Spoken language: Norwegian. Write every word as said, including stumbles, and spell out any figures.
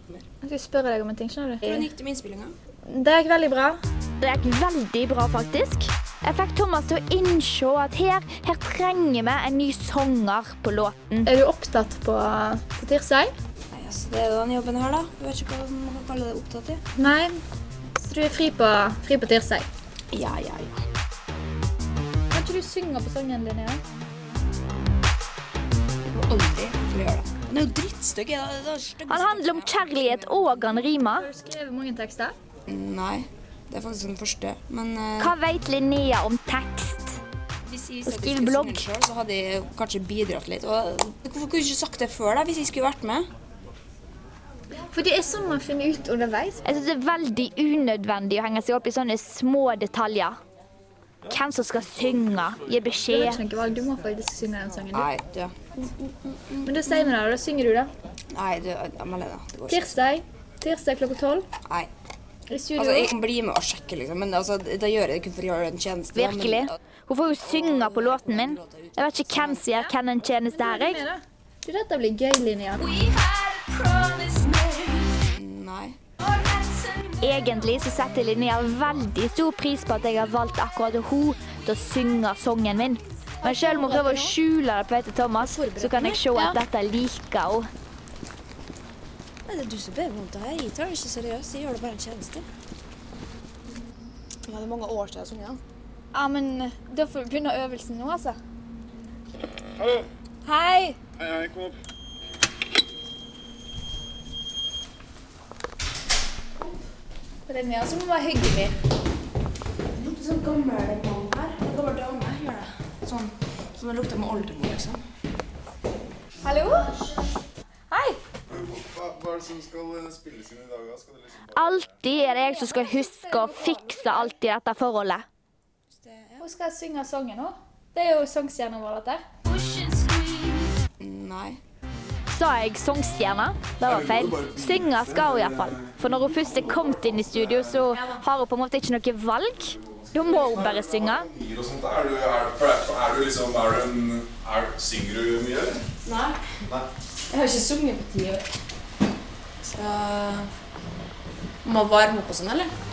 Jeg skal spørre deg om en ting, skjønner du? Hvordan gikk det med innspillingen? Det gikk veldig bra. Det gikk veldig bra, faktisk. Jeg fikk Thomas til å innse at her, her trenger vi en ny sanger på låten. Er du opptatt på, på Tirsøy? Nei, altså, det er jo den jobben her da. Du vet ikke hva man kan kalle det opptatt i. Nei, så du er fri på, fri på Tirsøy? Ja, ja, ja. Kan ikke du synge på sangen din, ja? Jeg må aldri til å gjøre det. Han er jo drittstøkk. Han handler om kjærlighet og han rimer. Har du skrevet mange tekster? Nei, det er faktisk den første. Men uh, Hva vet Linnea om tekst? hvis jeg Og sa at skrive jeg skulle blogg. synge selv, så hadde jeg kanskje bidratt litt. Og, hvorfor kunne du ikke sagt det før da, hvis jeg skulle vært med? For det er sånn man finner ut underveis. Jeg synes det er veldig unødvendig å henge seg opp i sånne små detaljer. Hvem som skal synge, gi Du har beskjed. ikke noe valg, du må faktisk synge den sangen. Nei, du. Men da sier vi det, da synger du det. Nei, du, Malena, det går ikke. Tirsdag, tirsdag klokka tolv. Nei. I studio. Altså, jeg kan bli med og sjekke, liksom, men altså, da gjør jeg det kun for å gjøre en tjeneste. da, Virkelig. Men, Hun får jo synge på låten min. Jeg vet ikke hvem som gjør hvem en tjeneste her, jeg. Med det. Du, dette blir gøy, Linnea. nei. Egentlig så setter Linnea veldig stor pris på at jeg har valgt akkurat hun til å synge sangen min. Men selv om hun prøver å skjule det på vei til Thomas, så kan jeg se at dette liker hun. Nei, det er du som ber meg om det her. Jeg tar det ikke seriøst. Jeg gjør det bare en tjeneste. Ja, det er mange år siden jeg sunget den. Ja, men da får vi begynne øvelsen nå, altså. Hallo. Hei! Hei, hei, kom opp. Linnea, så må være hyggelig. Det lukter sånn gammel mann her. En gammel dame gjør det. Sånn, som det lukter med oldemor, liksom. Hallo? Hei! Hva, hva er det som skal spilles inn i dag? da? Skal det liksom... Alltid er det jeg som skal huske å fikse alt i dette forholdet. Hun skal synge sangen nå. Det er jo sangstjernen vår, dette. Nei. Sa jeg sangstjerne? Det var feil. Synge skal hun i hvert fall. For når hun først er kommet inn i studio, så har hun på en måte ikke noe valg. Da må hun bare synge. Og sånt, er, du, er, er, er du liksom, er du en, er, synger du mye, eller? Nei. Nei. Jeg har ikke sunget på ti år. Så... Må varme opp og sånn, eller?